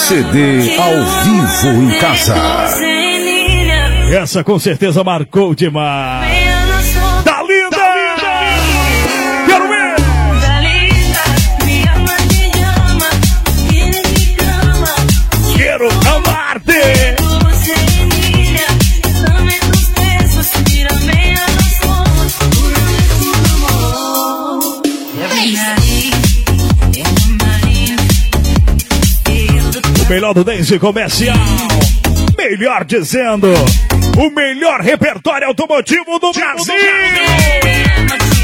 CD ao vivo em casa. Essa com certeza marcou demais. Tá linda! Quero ver! Quero amar-te! O melhor do dance comercial. Melhor dizendo, o melhor repertório automotivo do Brasil.